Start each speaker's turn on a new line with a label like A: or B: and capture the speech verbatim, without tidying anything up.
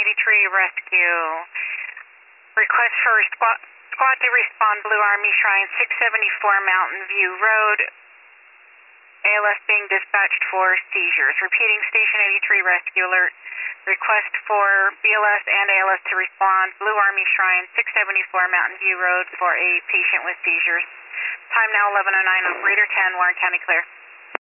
A: eighty-three Rescue. Request for squad, squad to respond, Blue Army Shrine, six seventy-four Mountain View Road. A L S being dispatched for seizures. Repeating, Station eighty-three Rescue Alert. Request for B L S and A L S to respond, Blue Army Shrine, six seventy-four Mountain View Road for a patient with seizures. Time now eleven oh nine, operator ten, Warren County clear.